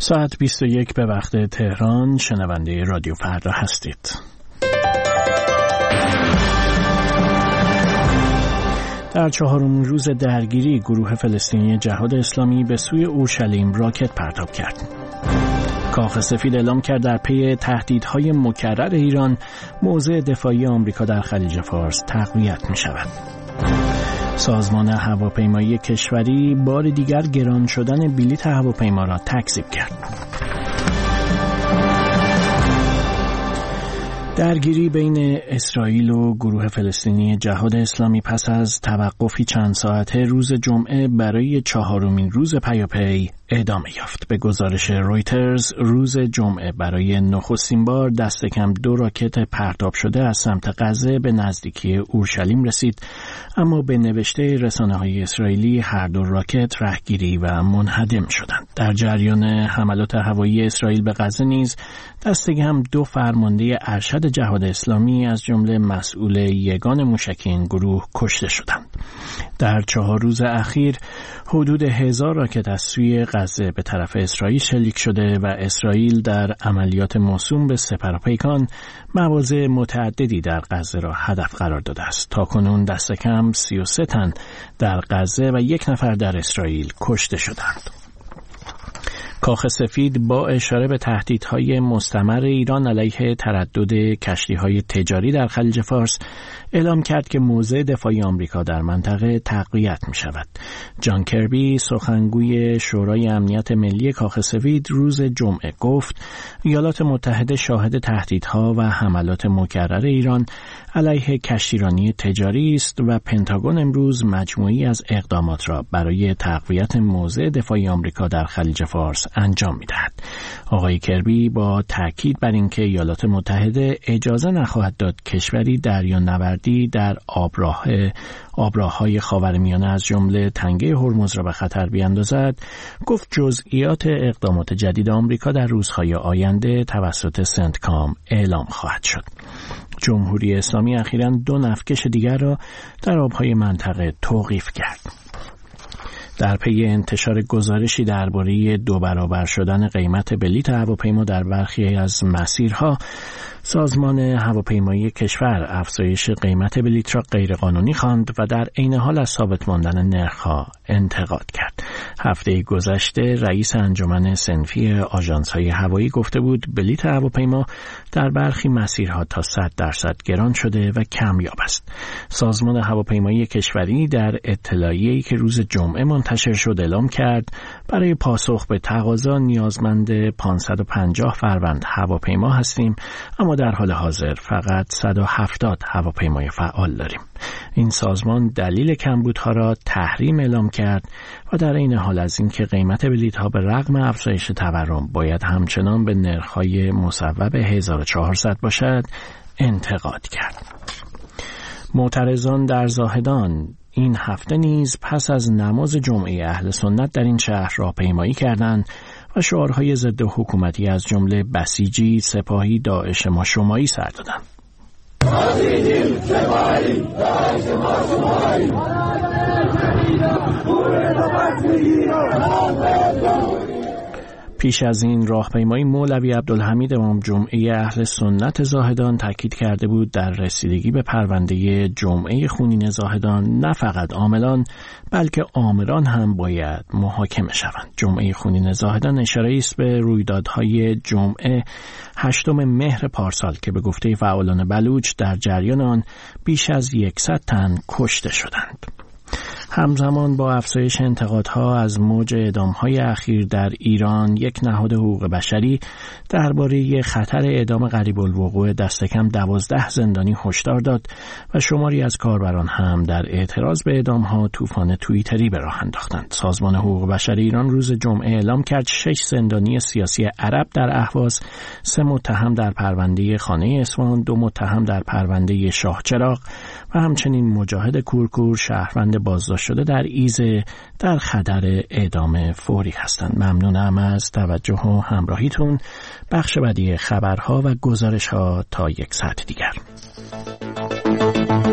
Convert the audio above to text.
ساعت 21 به وقت تهران. شنونده رادیو فردا هستید. در چهارمین روز درگیری گروه فلسطینی جهاد اسلامی به سوی اورشلیم راکت پرتاب کرد. کاخ سفید اعلام کرد در پی تهدیدهای مکرر ایران موضع دفاعی آمریکا در خلیج فارس تقویت می شود. سازمان هواپیمایی کشوری بار دیگر گران شدن بلیط هواپیما را تکذیب کرد. درگیری بین اسرائیل و گروه فلسطینی جهاد اسلامی پس از توقفی چند ساعته روز جمعه برای چهارمین روز پیاپی ادامه یافت. به گزارش رویترز روز جمعه برای نخستین بار دست کم 2 راکت پرتاب شده از سمت غزه به نزدیکی اورشلیم رسید، اما به نوشته رسانه‌های اسرائیلی هر 2 راکت رهگیری و منهدم شدند. در جریان حملات هوایی اسرائیل به غزه نیز دست کم 2 فرمانده ارشد جهاد اسلامی از جمله مسئول یگان موشکی این گروه کشته شدند. در 4 روز اخیر حدود 1000 راکت از سوی غزه به طرف اسرائیل شلیک شده و اسرائیل در عملیات موسوم به سپرپیکان مواضع متعددی در غزه را هدف قرار داده است. تاکنون دست کم 33 تن در غزه و 1 نفر در اسرائیل کشته شدند. کاخ سفید با اشاره به تهدیدهای مستمر ایران علیه تردد کشتی‌های تجاری در خلیج فارس اعلام کرد که موضع دفاعی آمریکا در منطقه تقویت می شود. جان کربی سخنگوی شورای امنیت ملی کاخ سفید روز جمعه گفت ایالات متحده شاهد تهدیدها و حملات مکرر ایران علیه کشتیرانی تجاری است و پنتاگون امروز مجموعی از اقدامات را برای تقویت موضع دفاعی آمریکا در خلیج فارس انجام می‌دهد. آقای کربی با تاکید بر اینکه ایالات متحده اجازه نخواهد داد کشوری دریانوردی در آبراه‌های خاورمیانه از جمله تنگه هرمز را به خطر بیاندازد، گفت جزئیات اقدامات جدید آمریکا در روزهای آینده توسط سنتکام اعلام خواهد شد. جمهوری اسلامی اخیراً 2 نفتکش دیگر را در آبهای منطقه توقیف کرد. در پی انتشار گزارشی درباره 2 برابر شدن قیمت بلیط هواپیما در برخی از مسیرها، سازمان هواپیمایی کشور افزایش قیمت بلیط را غیرقانونی خواند و در عین حال از ثابت ماندن نرخ‌ها انتقاد کرد. هفته گذشته رئیس انجمن صنفی آژانس‌های هوایی گفته بود بلیط هواپیما در برخی مسیرها تا 100% گران شده و کمیاب است. سازمان هواپیمایی کشوری در اطلاعیه‌ای که روز جمعه منتشر شد اعلام کرد برای پاسخ به تقاضا نیازمند 550 فروند هواپیما هستیم، اما در حال حاضر فقط 170 هواپیمای فعال داریم. این سازمان دلیل کمبودها را تحریم اعلام کرد و در این حال از اینکه قیمت بلیط‌ها به رغم افزایش تورم باید همچنان به نرخ‌های مصوب 1400 باشد انتقاد کرد. معترضان در زاهدان این هفته نیز پس از نماز جمعه اهل سنت در این شهر راهپیمایی کردند و شعارهای ضد حکومتی از جمله بسیجی، سپاهی، داعش ما شمایی سر دادند. پیش از این راهپیمایی مولوی عبدالحمید امام جمعه اهل سنت زاهدان تاکید کرده بود در رسیدگی به پرونده جمعه خونین زاهدان نه فقط عاملان بلکه آمران هم باید محاکمه شوند. جمعه خونین زاهدان اشاره است به رویدادهای جمعه 8 مهر پارسال که به گفته فعالان بلوچ در جریان آن بیش از 100 تن کشته شدند. همزمان با افزایش انتقادها از موج اعدام‌های اخیر در ایران، یک نهاد حقوق بشری درباره خطر اعدام قریب الوقوع دست کم 12 زندانی هشدار داد و شماری از کاربران هم در اعتراض به اعدام‌ها طوفان توییتری به راه انداختند. سازمان حقوق بشر ایران روز جمعه اعلام کرد 6 زندانی سیاسی عرب در اهواز، 3 متهم در پرونده خانه اصفهان، 2 متهم در پرونده شاهچراغ و همچنین مجاهد کورکور شهروند بازداشت شده در ایزه در خطر اعدام فوری هستند. ممنونم از توجه و همراهیتون. بخش بعدی خبرها و گزارش‌ها تا 1 ساعت دیگر.